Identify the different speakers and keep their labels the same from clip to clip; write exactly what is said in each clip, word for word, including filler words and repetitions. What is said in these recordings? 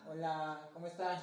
Speaker 1: Hola, ¿cómo están?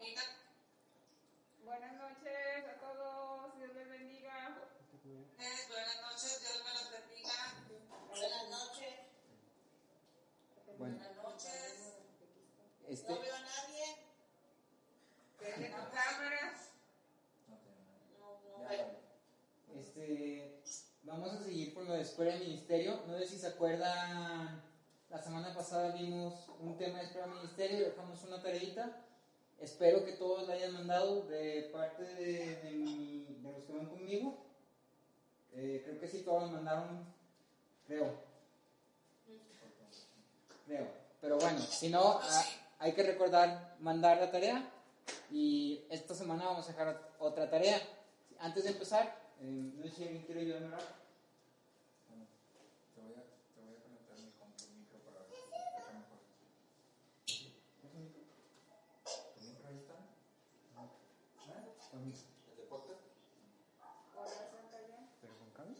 Speaker 2: Buenas noches a todos, Dios les bendiga.
Speaker 3: Buenas noches, Dios me los bendiga. Buenas noches.
Speaker 1: Bueno,
Speaker 3: Buenas noches.
Speaker 1: este,
Speaker 3: No veo a nadie.
Speaker 2: Prende tu cámara.
Speaker 3: No, no veo.
Speaker 1: este, vamos a seguir con lo de escuela de ministerio. No sé si se acuerdan, la semana pasada vimos un tema de escuela de ministerio, dejamos una tareita. Espero que todos la hayan mandado de parte de, de, mi, de los que van conmigo. Eh, creo que sí, todos la mandaron, creo. Creo. Pero bueno, si no, a, hay que recordar mandar la tarea. Y esta semana vamos a dejar otra tarea. Antes de empezar, eh, no sé si alguien quiere ayudarme a orar.
Speaker 4: Te voy a, te voy a conectar mi compu micro para ver si se escucha mejor. ¿Tu micro ahí está?
Speaker 1: ¿Ah?
Speaker 4: ¿El de podcast?
Speaker 1: ¿Pero con cable?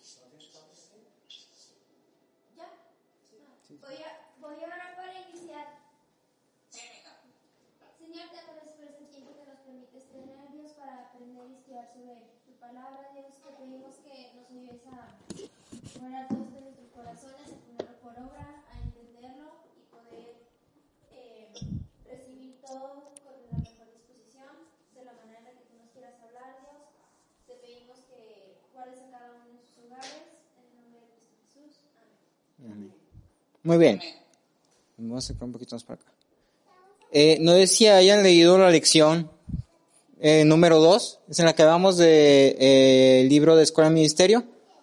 Speaker 5: ¿Ya? Voy a, voy a orar para iniciar. Señor, te agradezco por este tiempo que nos permites tener, Dios, para aprender y estudiar sobre tu palabra, Dios. Te pedimos que nos ayudes a poner todos de nuestros corazones, a ponerlo por obra, a entenderlo y poder eh, recibir todo con la mejor disposición, de la manera en la que tú nos quieras hablar, Dios. Te pedimos que guardes a cada uno de sus hogares, en el nombre de Cristo Jesús. Amén.
Speaker 1: Amén. Muy bien. Vamos a acercar un poquito más para acá. Eh, no sé si hayan leído la lección eh, número dos, es en la que hablamos del de, eh, libro de Escuela de Ministerio.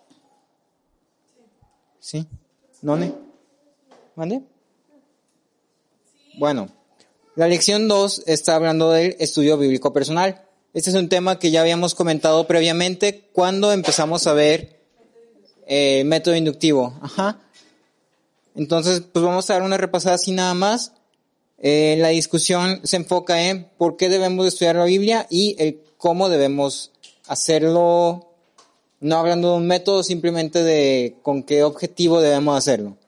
Speaker 1: ¿Sí? ¿None? ¿Mande? Bueno, la lección dos está hablando del estudio bíblico personal. Este es un tema que ya habíamos comentado previamente cuando empezamos a ver eh, método inductivo. Ajá. Entonces, pues vamos a dar una repasada así nada más. Eh, la discusión se enfoca en por qué debemos estudiar la Biblia y el cómo debemos hacerlo, no hablando de un método, simplemente de con qué objetivo debemos hacerlo.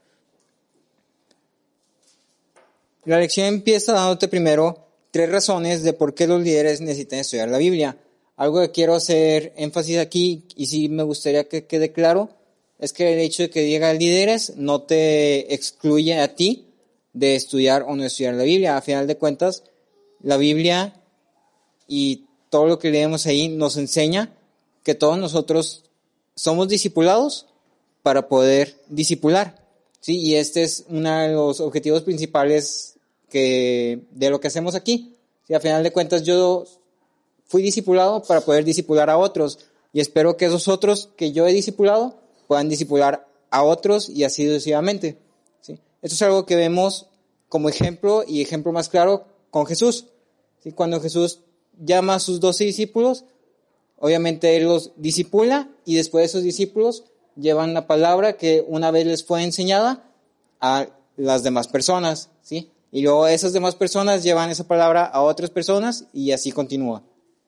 Speaker 1: La lección empieza dándote primero tres razones de por qué los líderes necesitan estudiar la Biblia. Algo que quiero hacer énfasis aquí, y sí me gustaría que quede claro, es que el hecho de que diga líderes no te excluye a ti de estudiar o no estudiar la Biblia. A final de cuentas, la Biblia y todo lo que leemos ahí nos enseña que todos nosotros somos discipulados para poder discipular, ¿sí? Y este es uno de los objetivos principales que, de lo que hacemos aquí. ¿Sí? A final de cuentas, yo fui discipulado para poder discipular a otros y espero que esos otros que yo he discipulado puedan discipular a otros y así sucesivamente. ¿Sí? Esto es algo que vemos como ejemplo y ejemplo más claro con Jesús. ¿Sí? Cuando Jesús llama a sus doce discípulos, obviamente Él los discipula y después esos discípulos llevan la palabra que una vez les fue enseñada a las demás personas, ¿sí? Y luego esas demás personas llevan esa palabra a otras personas y así continúa.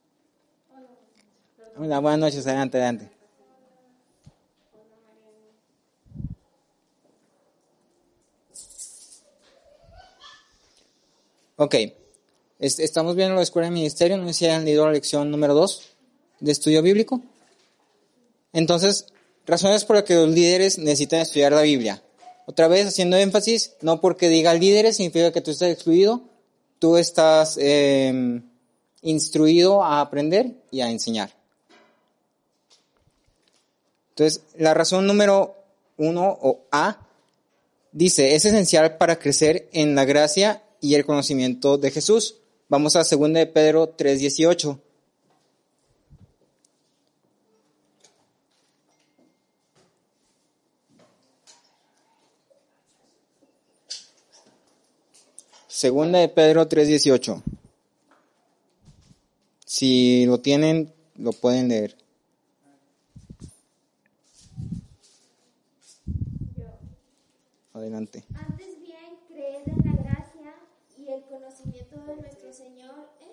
Speaker 1: Hola, buenas noches, adelante, adelante. Ok, estamos viendo la escuela de ministerio, no sé si hayan leído la lección número dos de estudio bíblico. Entonces, razones por las que los líderes necesitan estudiar la Biblia. Otra vez haciendo énfasis, no porque diga líderes significa que tú estás excluido, tú estás eh, instruido a aprender y a enseñar. Entonces, la razón número uno o A dice, es esencial para crecer en la gracia y el conocimiento de Jesús. Vamos a segunda de Pedro tres dieciocho. Segunda de Pedro tres dieciocho. Si lo tienen, lo pueden leer. Adelante.
Speaker 5: Antes bien, creed en la gracia y el conocimiento de nuestro Señor. ¿eh?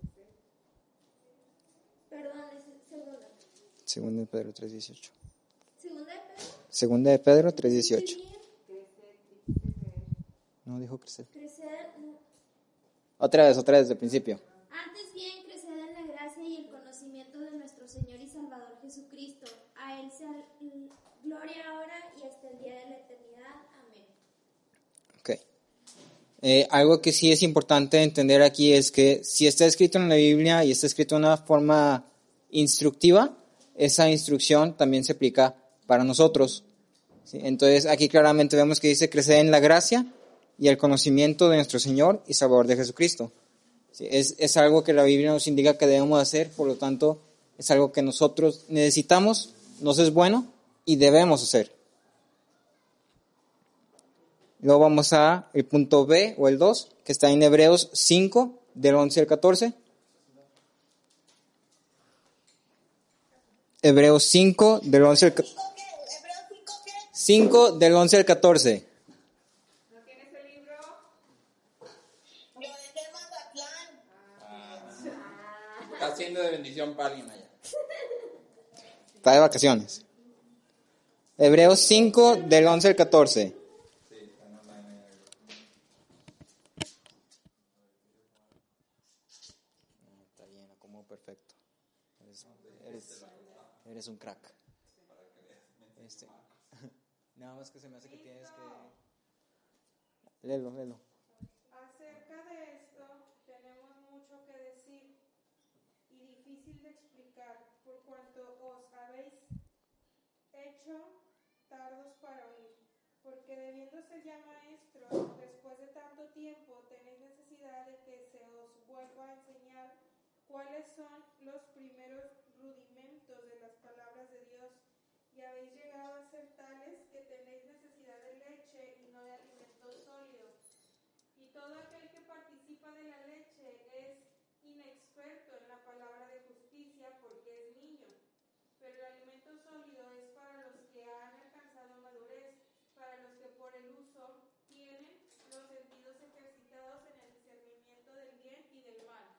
Speaker 5: Perdón, es segunda.
Speaker 1: Segunda de Pedro tres dieciocho.
Speaker 5: Segunda de Pedro.
Speaker 1: Segunda de Pedro tres dieciocho. No dijo crecer.
Speaker 5: Crecer,
Speaker 1: Otra vez, otra vez, desde el principio.
Speaker 5: Antes bien, creced en la gracia y el conocimiento de nuestro Señor y Salvador Jesucristo. A Él sea l- gloria ahora y hasta el día de la eternidad. Amén.
Speaker 1: Ok. Eh, algo que sí es importante entender aquí es que si está escrito en la Biblia y está escrito de una forma instructiva, esa instrucción también se aplica para nosotros. ¿Sí? Entonces aquí claramente vemos que dice crecer en la gracia y el conocimiento de nuestro Señor y Salvador de Jesucristo. ¿Sí? Es, es algo que la Biblia nos indica que debemos hacer, por lo tanto es algo que nosotros necesitamos, nos es bueno y debemos hacer. Luego vamos a el punto B o el dos, que está en Hebreos cinco, del once al catorce. Hebreos cinco, del once al catorce. cinco, del once al catorce.
Speaker 2: ¿No tienes el libro?
Speaker 3: Lo dejé en Mazatlán.
Speaker 4: Está siendo de bendición para alguien allá.
Speaker 1: Está de vacaciones. Hebreos cinco, del once al catorce. Está bien, como perfecto. Eres, eres, eres un crack. Este, nada más que se me hace que tienes que... Léelo, léelo.
Speaker 2: Acerca de esto tenemos mucho que decir y difícil de explicar por cuanto os habéis hecho tardos para oír, porque debiendo ser ya maestros, después de tanto tiempo tenéis necesidad de que se os vuelva a enseñar cuáles son los primeros rudimentos de las palabras de Dios, y habéis llegado a ser tales que tenéis necesidad de leche y no de alimento sólido. Y todo aquel que participa de la leche es inexperto en la palabra de justicia porque es niño. Pero el alimento sólido es para los que han alcanzado madurez, para los que por el uso tienen los sentidos ejercitados en el discernimiento del bien y del mal.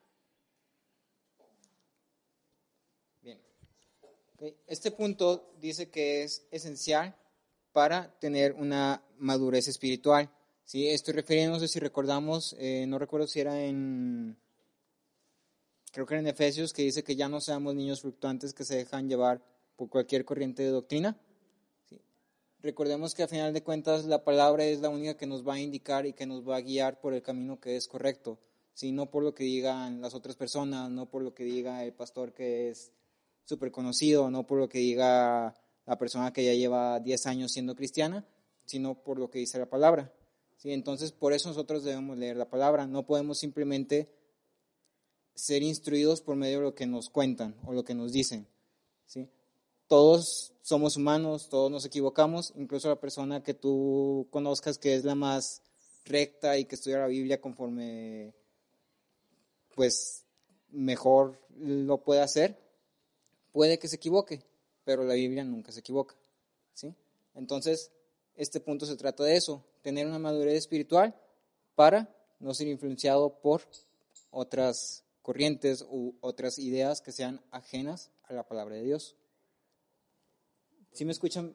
Speaker 1: Bien. Okay. Este punto dice que es esencial para tener una madurez espiritual. ¿Sí? Estoy refiriéndose, si recordamos, eh, no recuerdo si era en, creo que era en Efesios, que dice que ya no seamos niños fluctuantes que se dejan llevar por cualquier corriente de doctrina. ¿Sí? Recordemos que a final de cuentas la palabra es la única que nos va a indicar y que nos va a guiar por el camino que es correcto. ¿Sí? No por lo que digan las otras personas, no por lo que diga el pastor que es súper conocido, no por lo que diga la persona que ya lleva diez años siendo cristiana, sino por lo que dice la palabra. ¿Sí? Entonces, por eso nosotros debemos leer la palabra. No podemos simplemente ser instruidos por medio de lo que nos cuentan o lo que nos dicen. ¿Sí? Todos somos humanos, todos nos equivocamos, incluso la persona que tú conozcas que es la más recta y que estudia la Biblia conforme pues mejor lo puede hacer, puede que se equivoque, pero la Biblia nunca se equivoca. ¿Sí? Entonces, este punto se trata de eso, tener una madurez espiritual para no ser influenciado por otras corrientes u otras ideas que sean ajenas a la palabra de Dios. ¿Sí me escuchan?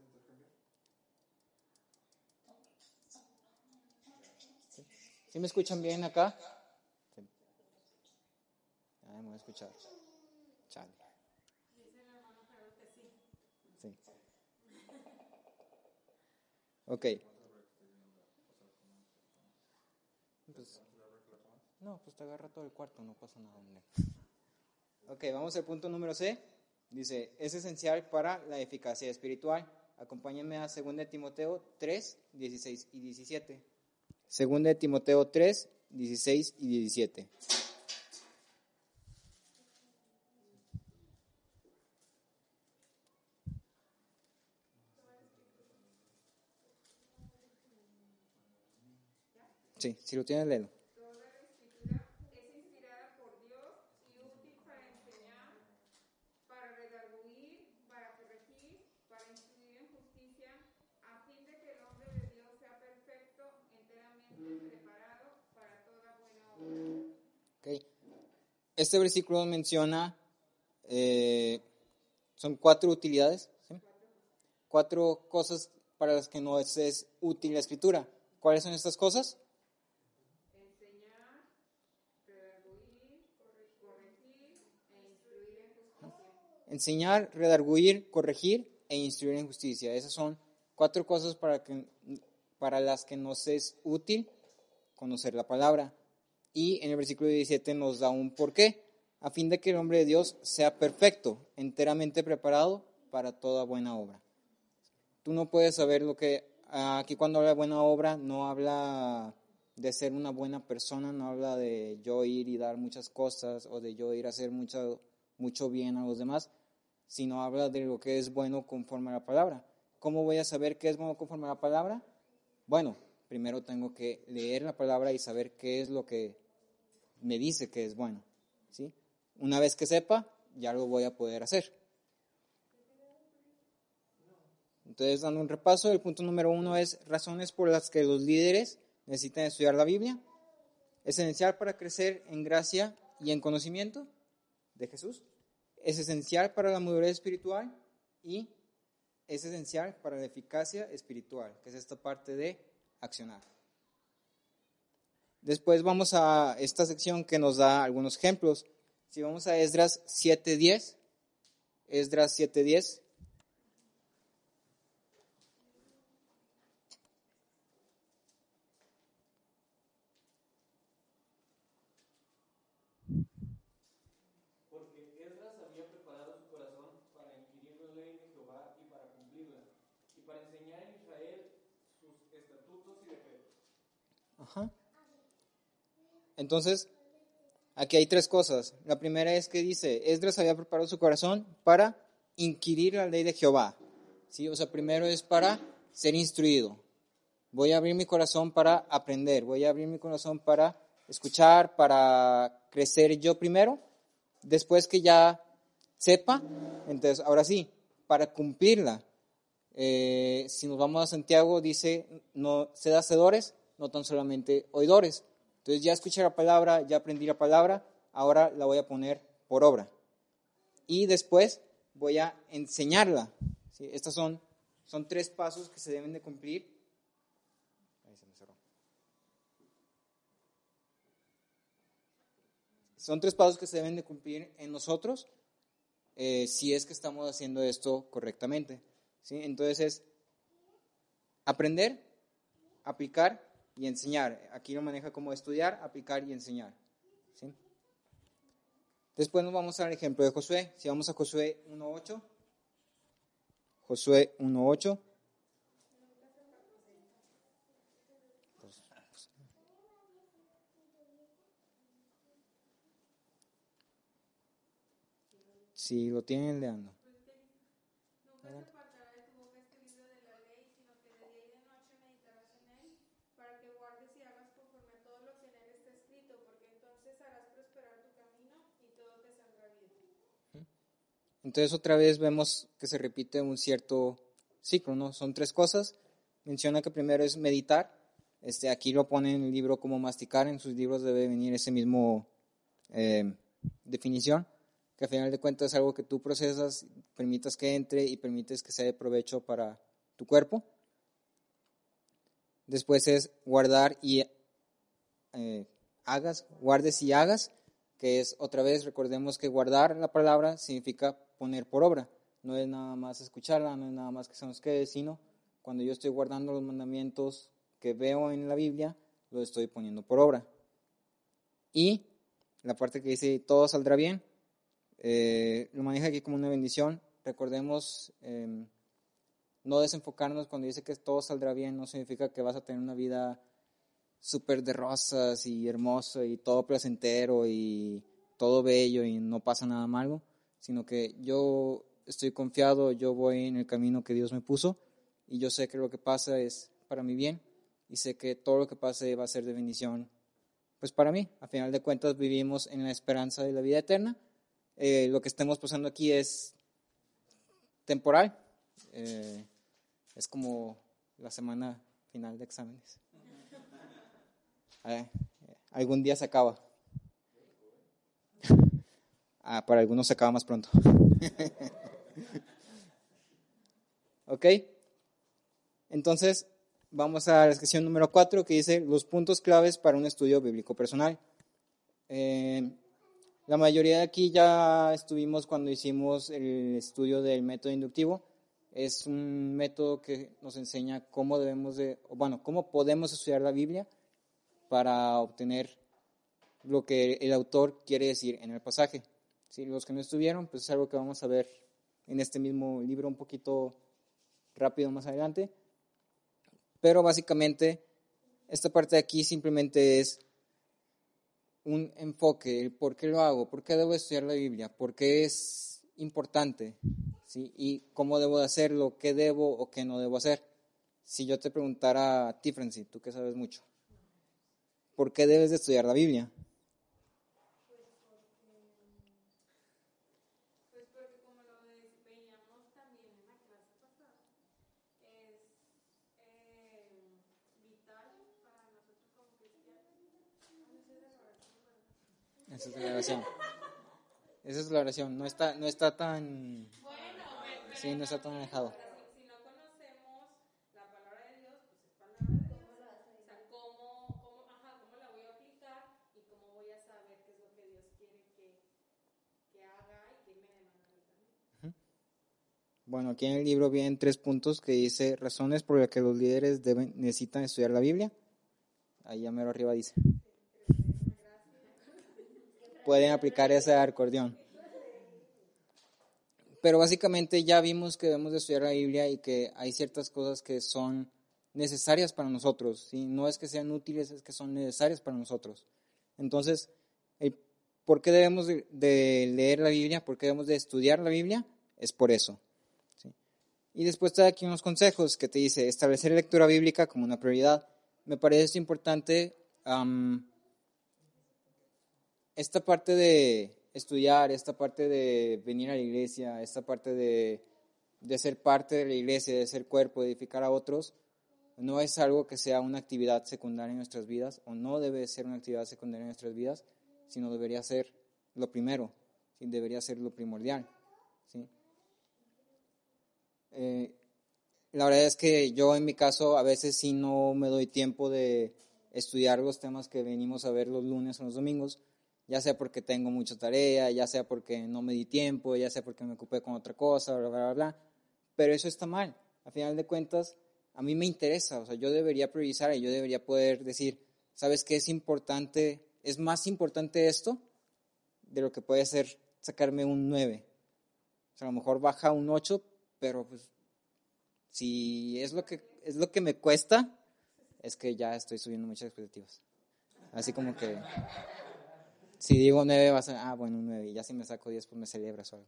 Speaker 1: ¿Sí me escuchan bien acá? Sí. Ah, me voy a escuchar. Chale. Sí. Ok. Pues, no, pues te agarra todo el cuarto, no pasa nada. Hombre. Ok, vamos al punto número C. Dice, es esencial para la eficacia espiritual. Acompáñenme a segunda de Timoteo tres, dieciséis y diecisiete. segunda de Timoteo tres, dieciséis y diecisiete. Sí, si lo tienes, léelo.
Speaker 2: Toda la escritura es inspirada por Dios y útil para enseñar, para redarguir, para corregir, para instruir en justicia, a fin de que el hombre de Dios sea perfecto, enteramente preparado para toda buena obra.
Speaker 1: Okay. Este versículo menciona, eh, son cuatro utilidades, ¿sí? Cuatro cosas para las que no es, es útil la escritura. ¿Cuáles son estas cosas?
Speaker 2: Enseñar,
Speaker 1: enseñar, redarguir, corregir e instruir en justicia. Esas son cuatro cosas para, que, para las que nos es útil conocer la palabra. Y en el versículo diecisiete nos da un porqué, a fin de que el hombre de Dios sea perfecto, enteramente preparado para toda buena obra. Tú no puedes saber lo que, aquí cuando habla de buena obra, no habla de ser una buena persona, no habla de yo ir y dar muchas cosas o de yo ir a hacer mucho, mucho bien a los demás, sino habla de lo que es bueno conforme a la palabra. ¿Cómo voy a saber qué es bueno conforme a la palabra? Bueno, primero tengo que leer la palabra y saber qué es lo que me dice que es bueno, ¿sí? Una vez que sepa, ya lo voy a poder hacer. Entonces, dando un repaso, el punto número uno es razones por las que los líderes necesitan estudiar la Biblia. Es esencial para crecer en gracia y en conocimiento de Jesús. Es esencial para la madurez espiritual y es esencial para la eficacia espiritual, que es esta parte de accionar. Después vamos a esta sección que nos da algunos ejemplos. Si vamos a Esdras siete diez, Esdras siete diez.
Speaker 6: Porque Esdras había preparado su corazón para inquirir la ley de Jehová y para cumplirla, y para enseñar en Israel sus estatutos y decretos.
Speaker 1: Ajá. Entonces, aquí hay tres cosas. La primera es que dice, Esdras había preparado su corazón para inquirir la ley de Jehová. ¿Sí? O sea, primero es para ser instruido. Voy a abrir mi corazón para aprender. Voy a abrir mi corazón para escuchar, para crecer yo primero. Después que ya sepa, entonces ahora sí, para cumplirla. Eh, si nos vamos a Santiago, dice, no sed hacedores, no tan solamente oidores. Entonces ya escuché la palabra, ya aprendí la palabra, ahora la voy a poner por obra. Y después voy a enseñarla. ¿Sí? Estos son, son tres pasos que se deben de cumplir. Ahí se me cerró. Son tres pasos que se deben de cumplir en nosotros eh, si es que estamos haciendo esto correctamente. ¿Sí? Entonces es aprender, aplicar y enseñar. Aquí lo maneja como estudiar, aplicar y enseñar. ¿Sí? Después nos vamos al ejemplo de Josué. Si vamos a Josué uno ocho. Josué uno ocho. Pues, pues, si lo tienen, leando.
Speaker 2: Nunca se apartará de tu boca este libro de la ley, sino que de día y de noche meditarás en él, para que guardes y hagas conforme a todo lo que en él está escrito, porque entonces harás prosperar tu camino y todo te saldrá bien.
Speaker 1: Entonces otra vez vemos que se repite un cierto ciclo, ¿no? Son tres cosas. Menciona que primero es meditar. Este, aquí lo pone en el libro como masticar. En sus libros debe venir ese mismo eh, definición, que al final de cuentas es algo que tú procesas, permitas que entre y permites que sea de provecho para tu cuerpo. Después es guardar y eh, hagas, guardes y hagas, que es otra vez, recordemos que guardar la palabra significa poner por obra. No es nada más escucharla, no es nada más que se nos quede, sino cuando yo estoy guardando los mandamientos que veo en la Biblia, lo estoy poniendo por obra. Y la parte que dice todo saldrá bien, eh, lo maneja aquí como una bendición. Recordemos eh, no desenfocarnos cuando dice que todo saldrá bien, no significa que vas a tener una vida súper de rosas y hermoso y todo placentero y todo bello y no pasa nada malo, sino que yo estoy confiado, yo voy en el camino que Dios me puso y yo sé que lo que pasa es para mi bien y sé que todo lo que pase va a ser de bendición pues para mí. A final de cuentas vivimos en la esperanza de la vida eterna. Eh, lo que estemos pasando aquí es temporal, eh, es como la semana final de exámenes. Eh, algún día se acaba. Ah, para algunos se acaba más pronto. Ok, entonces vamos a la sección número cuatro que dice los puntos claves para un estudio bíblico personal. Eh, La mayoría de aquí ya estuvimos cuando hicimos el estudio del método inductivo. Es un método que nos enseña cómo debemos de, bueno, cómo podemos estudiar la Biblia para obtener lo que el autor quiere decir en el pasaje. Si los que no estuvieron, pues es algo que vamos a ver en este mismo libro un poquito rápido más adelante. Pero básicamente esta parte de aquí simplemente es un enfoque, el por qué lo hago, por qué debo estudiar la Biblia, por qué es importante, ¿sí? Y cómo debo de hacerlo, qué debo o qué no debo hacer. Si yo te preguntara a ti, Francis, tú que sabes mucho, ¿por qué debes de estudiar la Biblia?
Speaker 2: Pues porque como lo ve- veíamos también en la clase pasada, es eh, vital para nosotros como cristianos. Ah, no sé de la oración, ¿verdad?
Speaker 1: Esa es la oración. Esa es la oración. No está, no está tan,
Speaker 2: Bueno, pero,
Speaker 1: sí, no está tan alejado.
Speaker 2: si, si no conocemos la palabra de Dios, pues es palabra de Dios. O sea, ¿cómo, cómo, ajá, cómo la voy a aplicar y cómo voy a saber qué es lo que Dios quiere que, que haga y qué me demanda a mí también?
Speaker 1: Bueno, aquí en el libro vienen tres puntos que dice razones por las que los líderes deben, necesitan estudiar la Biblia. Ahí ya mero arriba dice. Pueden aplicar ese acordeón. Pero básicamente ya vimos que debemos de estudiar la Biblia y que hay ciertas cosas que son necesarias para nosotros, ¿sí? No es que sean útiles, es que son necesarias para nosotros. Entonces, el ¿por qué debemos de, de leer la Biblia? ¿Por qué debemos de estudiar la Biblia? Es por eso, ¿sí? Y después te da aquí unos consejos que te dice establecer la lectura bíblica como una prioridad. Me parece importante um, esta parte de estudiar, esta parte de venir a la iglesia, esta parte de, de ser parte de la iglesia, de ser cuerpo, de edificar a otros, no es algo que sea una actividad secundaria en nuestras vidas, o no debe ser una actividad secundaria en nuestras vidas, sino debería ser lo primero, ¿sí? Debería ser lo primordial, ¿sí? Eh, la verdad es que yo en mi caso a veces sí no me doy tiempo de estudiar los temas que venimos a ver los lunes o los domingos, ya sea porque tengo mucha tarea, ya sea porque no me di tiempo, ya sea porque me ocupé con otra cosa, bla, bla, bla, bla. Pero eso está mal. A final de cuentas, a mí me interesa, o sea, yo debería priorizar y yo debería poder decir, ¿sabes qué es importante? Es más importante esto de lo que puede ser sacarme un nueve. O sea, a lo mejor baja un ocho, pero pues si es lo que es lo que me cuesta, es que ya estoy subiendo muchas expectativas. Así como que si digo nueve, vas a, ah, bueno, un nueve, y ya si me saco diez, pues me celebras o algo.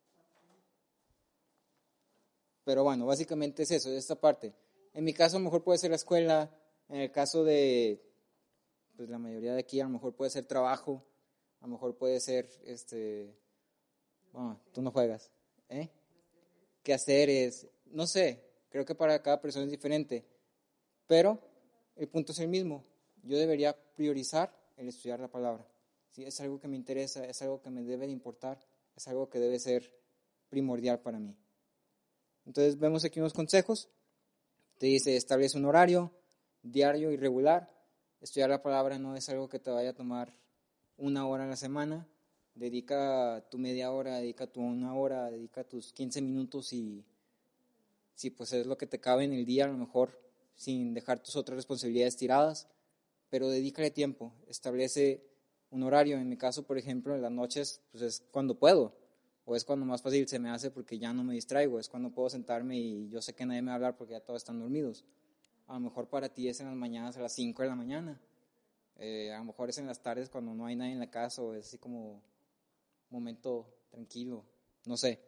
Speaker 1: Pero bueno, básicamente es eso, esta parte. En mi caso, a lo mejor puede ser la escuela, en el caso de pues la mayoría de aquí, a lo mejor puede ser trabajo, a lo mejor puede ser, este, bueno, tú no juegas, ¿eh? ¿Qué hacer es? No sé, creo que para cada persona es diferente, pero el punto es el mismo. Yo debería priorizar el estudiar la palabra. ¿Sí? Es algo que me interesa, es algo que me debe de importar, es algo que debe ser primordial para mí. Entonces vemos aquí unos consejos. Te dice, establece un horario diario y regular. Estudiar la palabra no es algo que te vaya a tomar una hora a la semana. Dedica tu media hora, dedica tu una hora, dedica tus quince minutos y si pues es lo que te cabe en el día, a lo mejor sin dejar tus otras responsabilidades tiradas, pero dedícale tiempo, establece un horario. En mi caso, por ejemplo, en las noches pues es cuando puedo, o es cuando más fácil se me hace porque ya no me distraigo, es cuando puedo sentarme y yo sé que nadie me va a hablar porque ya todos están dormidos. A lo mejor para ti es en las mañanas a las cinco de la mañana, eh, a lo mejor es en las tardes cuando no hay nadie en la casa o es así como un momento tranquilo, no sé.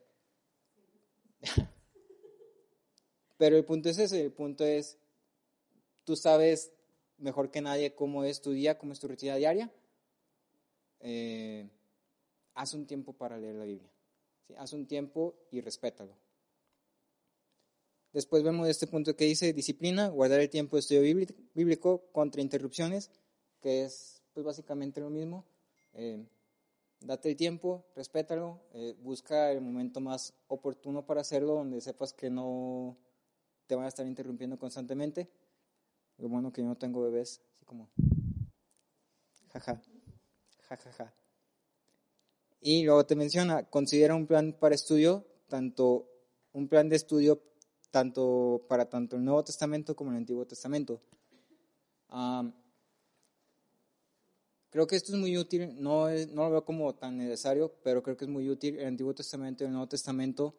Speaker 1: Pero el punto es ese, el punto es, tú sabes mejor que nadie cómo es tu día, cómo es tu rutina diaria. Eh, haz un tiempo para leer la Biblia. ¿Sí? Haz un tiempo y respétalo. Después vemos este punto que dice disciplina, guardar el tiempo de estudio bíblico contra interrupciones, que es pues básicamente lo mismo. Eh, date el tiempo, respétalo, eh, busca el momento más oportuno para hacerlo, donde sepas que no te van a estar interrumpiendo constantemente. Lo bueno que yo no tengo bebés, así como jaja, jajaja. Y luego te menciona, considera un plan para estudio, tanto un plan de estudio tanto para tanto el Nuevo Testamento como el Antiguo Testamento. Um, creo que esto es muy útil, no, es, no lo veo como tan necesario, pero creo que es muy útil. El Antiguo Testamento y el Nuevo Testamento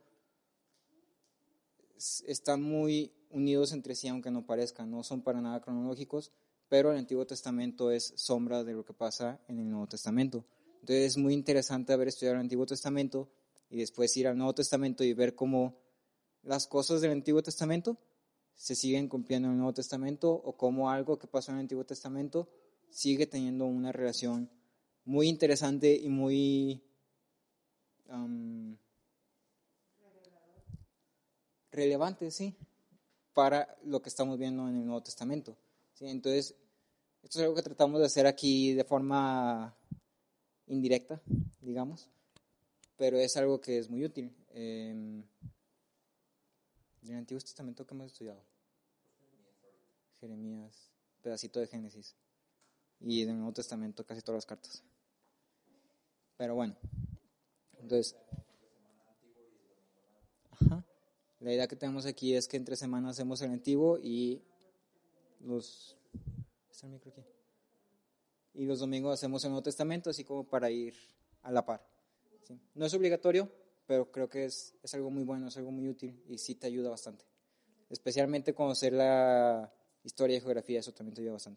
Speaker 1: están muy unidos entre sí, aunque no parezcan, no son para nada cronológicos, pero el Antiguo Testamento es sombra de lo que pasa en el Nuevo Testamento. Entonces es muy interesante haber estudiado el Antiguo Testamento y después ir al Nuevo Testamento y ver cómo las cosas del Antiguo Testamento se siguen cumpliendo en el Nuevo Testamento, o cómo algo que pasó en el Antiguo Testamento sigue teniendo una relación muy interesante y muy um, relevante, sí, para lo que estamos viendo en el Nuevo Testamento, ¿sí? Entonces, esto es algo que tratamos de hacer aquí de forma indirecta, digamos, pero es algo que es muy útil. Eh, ¿Del Antiguo Testamento qué hemos estudiado? Jeremías, pedacito de Génesis, y del Nuevo Testamento casi todas las cartas. Pero bueno, entonces, ajá, la idea que tenemos aquí es que entre semanas hacemos el Antiguo y los, ¿está el micro aquí? Y los domingos hacemos el Nuevo Testamento, así como para ir a la par, ¿sí? No es obligatorio, pero creo que es, es algo muy bueno, es algo muy útil y sí te ayuda bastante. Especialmente conocer la historia y geografía, eso también te ayuda bastante.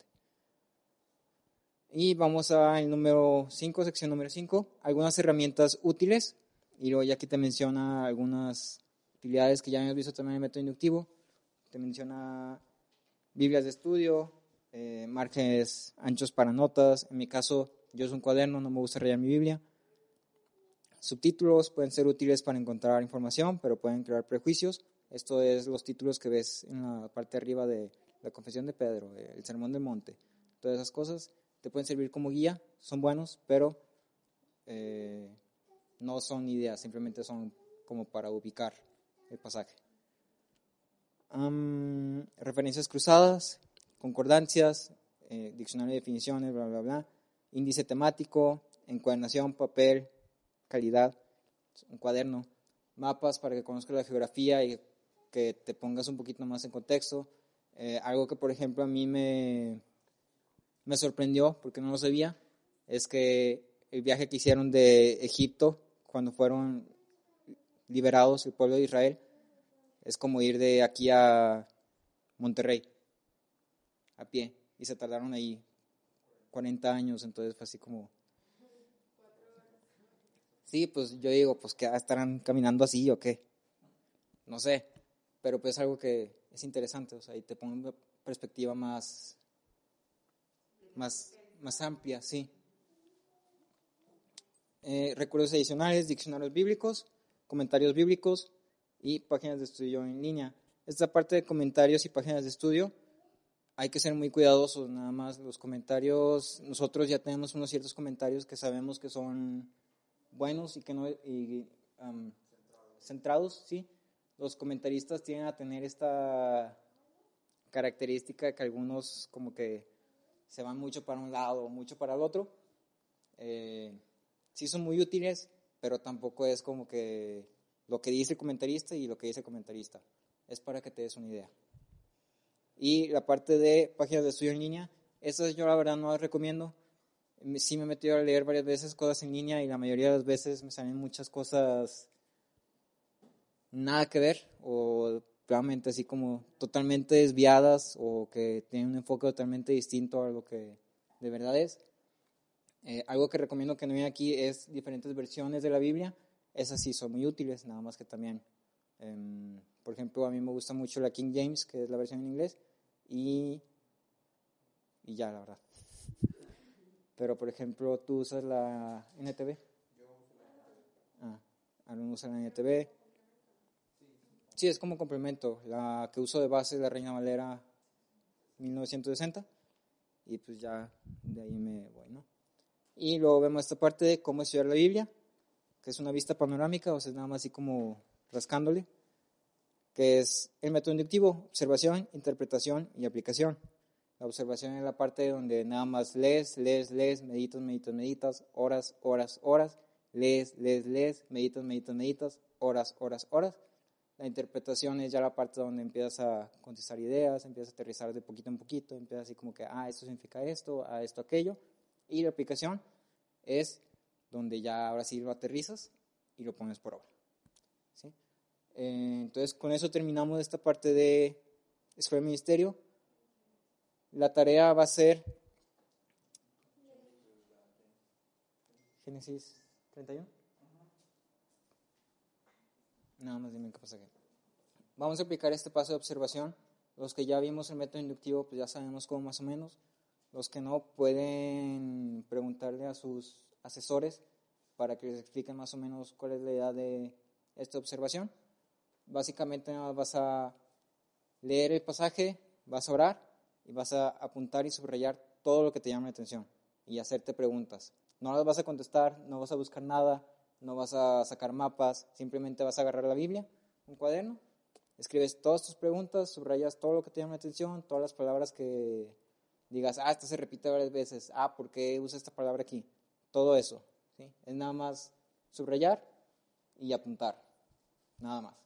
Speaker 1: Y vamos al número cinco, sección número cinco, algunas herramientas útiles. Y luego ya aquí te menciona algunas utilidades que ya hemos visto también en el método inductivo. Te menciona Biblias de estudio, eh, márgenes anchos para notas. En mi caso, yo uso un cuaderno, no me gusta rayar mi Biblia. Subtítulos pueden ser útiles para encontrar información, pero pueden crear prejuicios. Esto es los títulos que ves en la parte de arriba de la Confesión de Pedro, el Sermón del Monte. Todas esas cosas te pueden servir como guía, son buenos, pero eh, no son ideas, simplemente son como para ubicar el pasaje. Um, referencias cruzadas, concordancias, eh, diccionario de definiciones, bla, bla, bla. Índice temático, encuadernación, papel, calidad, un cuaderno, mapas para que conozcas la geografía y que te pongas un poquito más en contexto. Eh, algo que, por ejemplo, a mí me, me sorprendió, porque no lo sabía, es que el viaje que hicieron de Egipto, cuando fueron liberados el pueblo de Israel, es como ir de aquí a Monterrey, a pie, y se tardaron ahí cuarenta años, entonces fue así como... Sí, pues yo digo, pues que estarán caminando así o qué, no sé, pero pues es algo que es interesante, o sea, y te pone una perspectiva más, más, más amplia, sí. Eh, recursos adicionales, diccionarios bíblicos, comentarios bíblicos y páginas de estudio en línea. Esta parte de comentarios y páginas de estudio hay que ser muy cuidadosos, nada más los comentarios, nosotros ya tenemos unos ciertos comentarios que sabemos que son buenos y que no y, um, centrados, sí. Los comentaristas tienden a tener esta característica que algunos como que se van mucho para un lado o mucho para el otro. Eh, sí son muy útiles, pero tampoco es como que lo que dice el comentarista y lo que dice el comentarista. Es para que te des una idea. Y la parte de páginas de estudio en línea, esas yo la verdad no las recomiendo. Sí me he metido a leer varias veces cosas en línea y la mayoría de las veces me salen muchas cosas nada que ver o realmente así como totalmente desviadas o que tienen un enfoque totalmente distinto a lo que de verdad es. Eh, algo que recomiendo que no vean aquí es diferentes versiones de la Biblia. Esas sí son muy útiles, nada más que también, eh, por ejemplo, a mí me gusta mucho la King James, que es la versión en inglés, y, y ya, la verdad. Pero, por ejemplo, ¿tú usas la N T V?
Speaker 4: Yo uso la N T V.
Speaker 1: Ah, Aaron usa la N T V. Sí, es como complemento. La que uso de base es la Reina Valera mil novecientos sesenta. Y pues ya de ahí me voy, ¿no? Y luego vemos esta parte de cómo estudiar la Biblia, que es una vista panorámica, o sea, nada más así como rascándole, que es el método inductivo, observación, interpretación y aplicación. La observación es la parte donde nada más lees, lees, lees, meditas, meditas, meditas, horas, horas, horas, lees, lees, lees, meditas, meditas, meditas, horas, horas, horas. La interpretación es ya la parte donde empiezas a contestar ideas, empiezas a aterrizar de poquito en poquito, empiezas así como que, ah, esto significa esto, ah, esto, aquello. Y la aplicación es donde ya ahora sí lo aterrizas y lo pones por obra. ¿Sí? Eh, entonces, con eso terminamos esta parte de Escuela de Ministerio. La tarea va a ser Génesis treinta y uno. Nada más dime qué pasa aquí. Vamos a aplicar este paso de observación. Los que ya vimos el método inductivo, pues ya sabemos cómo más o menos. Los que no, pueden preguntarle a sus asesores para que les expliquen más o menos cuál es la idea de esta observación. Básicamente nada más vas a leer el pasaje, vas a orar y vas a apuntar y subrayar todo lo que te llama la atención y hacerte preguntas. No las vas a contestar, no vas a buscar nada, no vas a sacar mapas, simplemente vas a agarrar la Biblia, un cuaderno, escribes todas tus preguntas, subrayas todo lo que te llama la atención, todas las palabras que digas, ah, esta se repite varias veces, ah, ¿por qué usa esta palabra aquí? Todo eso, ¿sí? Es nada más subrayar y apuntar, nada más.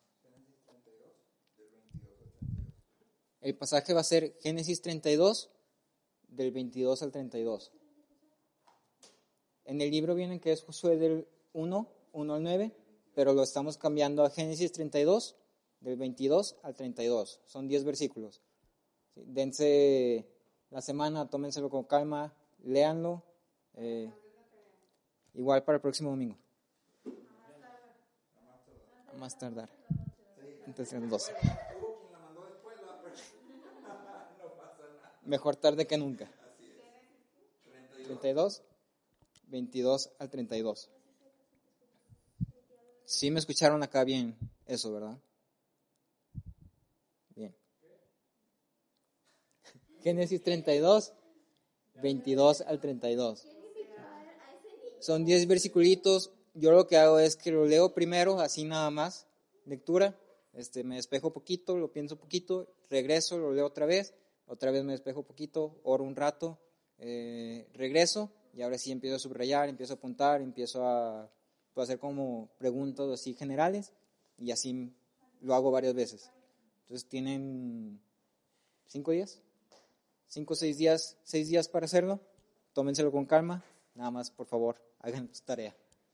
Speaker 1: El pasaje va a ser Génesis treinta y dos, del veintidós al treinta y dos. En el libro viene que es Josué del uno, uno al nueve, pero lo estamos cambiando a Génesis treinta y dos, del veintidós al treinta y dos. Son diez versículos. Sí, dense la semana, tómenselo con calma, léanlo. Eh, igual para el próximo domingo. A más tardar. Entonces, el doce. Mejor tarde que nunca. treinta y dos, veintidós al treinta y dos. Sí me escucharon acá bien eso, ¿verdad? Bien. Génesis treinta y dos, veintidós al treinta y dos. Son diez versiculitos. Yo lo que hago es que lo leo primero, así nada más, lectura. Este, me despejo poquito, lo pienso poquito, regreso, lo leo otra vez, otra vez me despejo poquito, oro un rato, eh, regreso y ahora sí empiezo a subrayar, empiezo a apuntar, empiezo a, a hacer como preguntas así generales y así lo hago varias veces. Entonces tienen cinco días, cinco o seis días, seis días para hacerlo. Tómenselo con calma, nada más por favor hagan su tarea.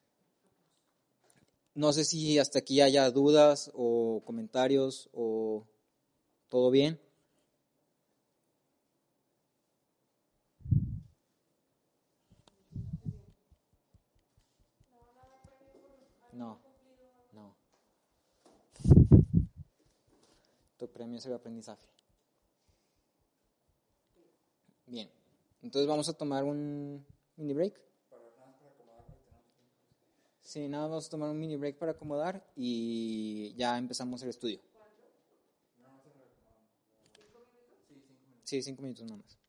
Speaker 1: No sé si hasta aquí haya dudas o comentarios o todo bien. No, no. Tu premio es el aprendizaje. Bien, entonces vamos a tomar un mini break. Sí, nada, vamos a tomar un mini break para acomodar y ya empezamos el estudio. Sí, cinco minutos nada más.